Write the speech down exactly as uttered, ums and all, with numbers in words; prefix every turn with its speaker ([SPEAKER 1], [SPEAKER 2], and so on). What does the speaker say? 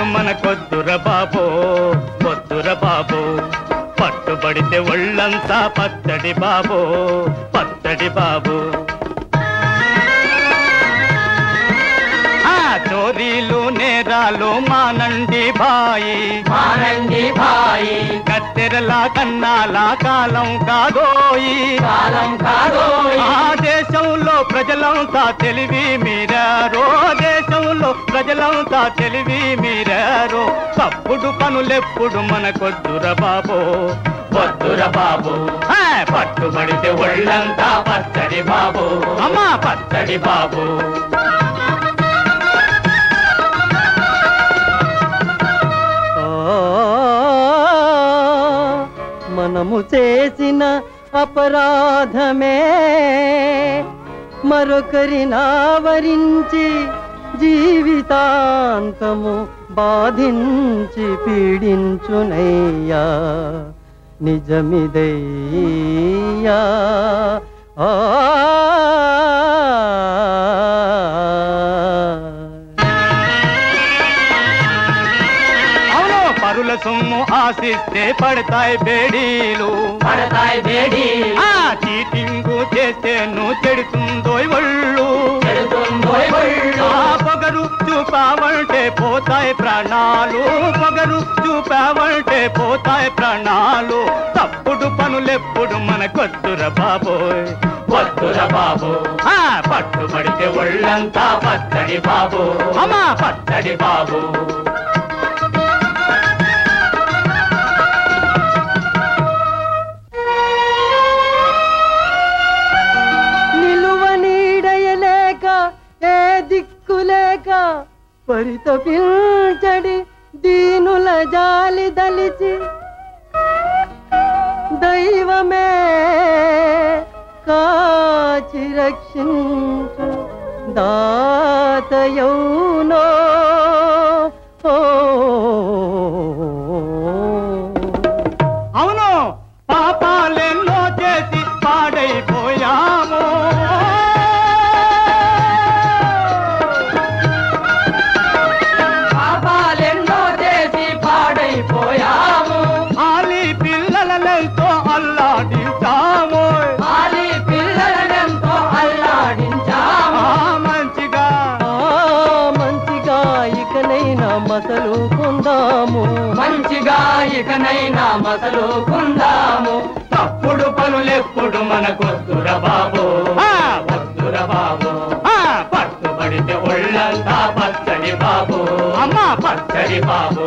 [SPEAKER 1] ఎప్పుడు మనకొద్దుర బాబో వద్దుర బాబో పట్టుబడితే ఒళ్ళంతా పచ్చడి బాబో పచ్చడి బాబు చోరీలు నేరాలు మానండి భాయి
[SPEAKER 2] మానండి భాయి
[SPEAKER 1] కత్తెరలా కన్నాలా కాలం కాదోయి
[SPEAKER 2] కాలం కాదోయి
[SPEAKER 1] ఆ దేశంలో ప్రజలంతా తెలివి మీరారో దేశంలో ప్రజలంతా తెలివి మీరారో తప్పుడు పనులెప్పుడు మనకొద్దుర బాబో వద్దుర బాబు పట్టుబడితే ఒళ్ళంతా పచ్చడి బాబు అమ్మా పచ్చడి బాబు
[SPEAKER 3] మనము చేసిన అపరాధమే మరొకరిని ఆవరించి జీవితాంతము బాధించి పీడించునయ్యా నిజమిదయ్యా ఆ
[SPEAKER 1] పరుల సొమ్ము ఆశిస్తే పడతాయి బేడీలు
[SPEAKER 2] పడతాయి బేడీలు
[SPEAKER 1] ఆ చీటింగు చేస్తే నువ్వు చెడుతుందో ఒళ్ళు
[SPEAKER 2] చెడుతుందో ఒళ్ళు
[SPEAKER 1] ఆ పొగరు చూపావంటే పోతాయి ప్రాణాలు పొగరు చూపావంటే పోతాయి ప్రాణాలు తప్పుడు పనులెప్పుడు మనకొద్దుర బాబోయ్ వద్దుర బాబు ఆ పట్టుబడితే ఒళ్ళంతా పచ్చడి బాబు అమ్మా పచ్చడి బాబు
[SPEAKER 3] దిక్కులేక పరితపించడి దీనుల జాలి దలిచి దైవమే కాచి రక్షించు దాతయౌనో
[SPEAKER 1] అవును పాపాలెన్నో చేసి పాడైపోయాము ఆలి పిల్లలతో అల్లాడించాము
[SPEAKER 2] ఆలి పిల్లలతో అల్లాడించాము
[SPEAKER 1] మంచిగా
[SPEAKER 3] మంచిగా ఇకనైనా మసలు కొందాము
[SPEAKER 2] మంచిగా ఇకనైనా మసలు కుందాము
[SPEAKER 1] తప్పుడు పనులెప్పుడు మనకొద్దుర బాబు వద్దుర బాబు పట్టుబడితే ఒళ్ళంతా పచ్చడి బాబు అమ్మా పచ్చడి బాబు